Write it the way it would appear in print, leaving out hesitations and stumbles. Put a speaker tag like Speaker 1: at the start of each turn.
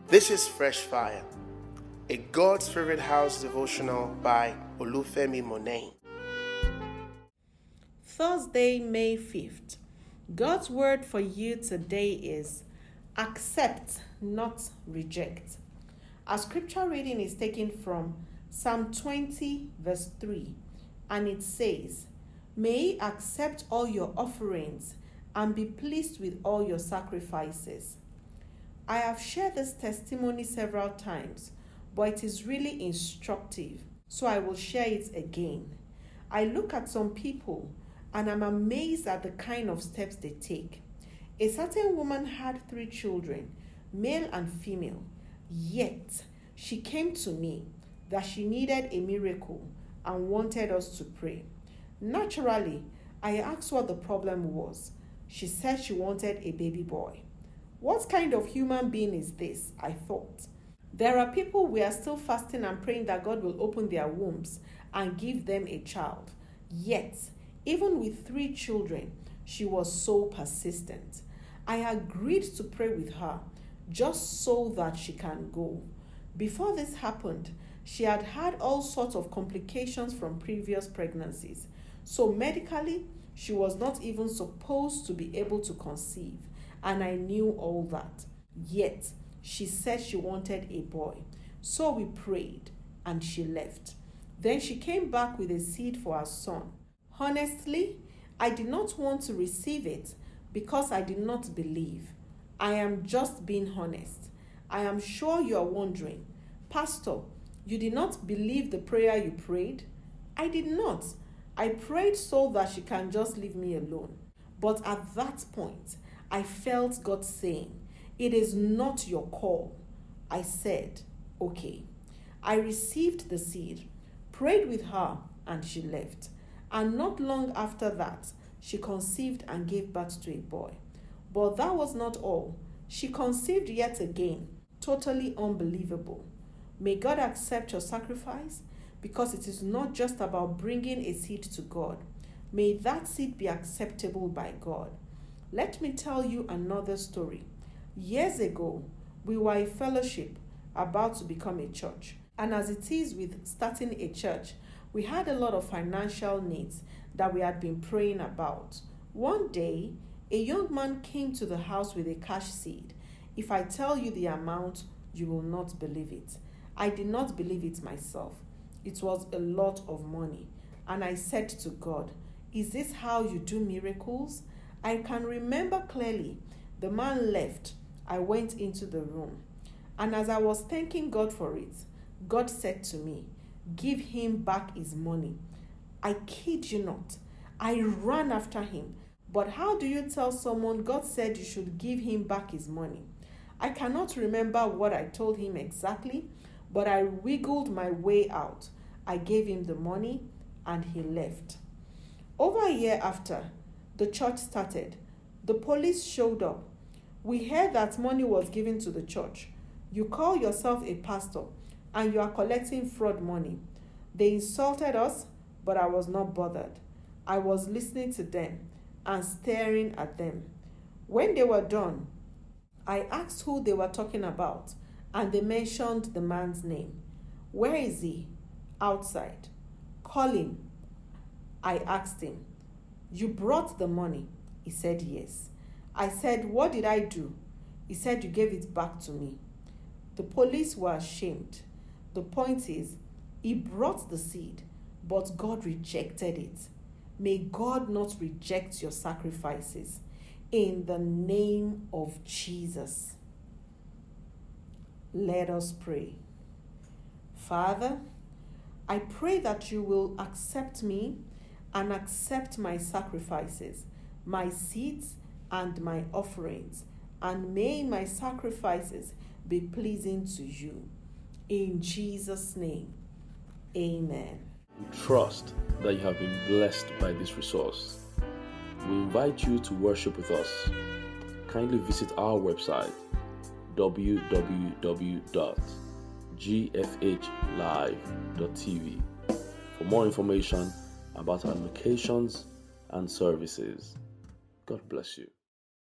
Speaker 1: This is Fresh Fire, a God's Favorite House devotional by Olufemi Monet.
Speaker 2: Thursday, May 5th. God's word for you today is accept, not reject. Our scripture reading is taken from Psalm 20, verse 3, and it says, "May He accept all your offerings and be pleased with all your sacrifices." I have shared this testimony several times, but it is really instructive, so I will share it again. I look at some people and I'm amazed at the kind of steps they take. A certain woman had 3 children, male and female, yet she came to me that she needed a miracle and wanted us to pray. Naturally, I asked what the problem was. She said she wanted a baby boy. What kind of human being is this? I thought. There are people we are still fasting and praying that God will open their wombs and give them a child. Yet, even with 3 children, she was so persistent. I agreed to pray with her just so that she can go. Before this happened, she had had all sorts of complications from previous pregnancies. So medically, she was not even supposed to be able to conceive. And I knew all that. Yet, she said she wanted a boy. So we prayed and she left. Then she came back with a seed for her son. Honestly, I did not want to receive it because I did not believe. I am just being honest. I am sure you are wondering, Pastor, you did not believe the prayer you prayed? I did not. I prayed so that she can just leave me alone. But at that point, I felt God saying, "It is not your call." I said, "Okay." I received the seed, prayed with her, and she left. And not long after that, she conceived and gave birth to a boy. But that was not all. She conceived yet again. Totally unbelievable. May God accept your sacrifice, because it is not just about bringing a seed to God. May that seed be acceptable by God. Let me tell you another story. Years ago, we were a fellowship about to become a church. And as it is with starting a church, we had a lot of financial needs that we had been praying about. One day, a young man came to the house with a cash seed. If I tell you the amount, you will not believe it. I did not believe it myself. It was a lot of money. And I said to God, "Is this how you do miracles?" I can remember clearly. The man left. I went into the room. And as I was thanking God for it, God said to me, "Give him back his money." I kid you not. I ran after him. But how do you tell someone God said you should give him back his money? I cannot remember what I told him exactly, but I wiggled my way out. I gave him the money and he left. Over a year after, the church started. The police showed up. We heard that money was given to the church. You call yourself a pastor and you are collecting fraud money. They insulted us, but I was not bothered. I was listening to them and staring at them. When they were done, I asked who they were talking about, and they mentioned the man's name. "Where is he?" "Outside." "Call him." I asked him, "You brought the money?" He said, "Yes." I said, "What did I do?" He said, "You gave it back to me." The police were ashamed. The point is, he brought the seed, but God rejected it. May God not reject your sacrifices. In the name of Jesus. Let us pray. Father, I pray that you will accept me and accept my sacrifices, my seeds and my offerings, and may my sacrifices be pleasing to you. In Jesus' name, amen.
Speaker 3: We trust that you have been blessed by this resource. We invite you to worship with us. Kindly visit our website www.gfhlive.tv for more information about our locations and services. God bless you.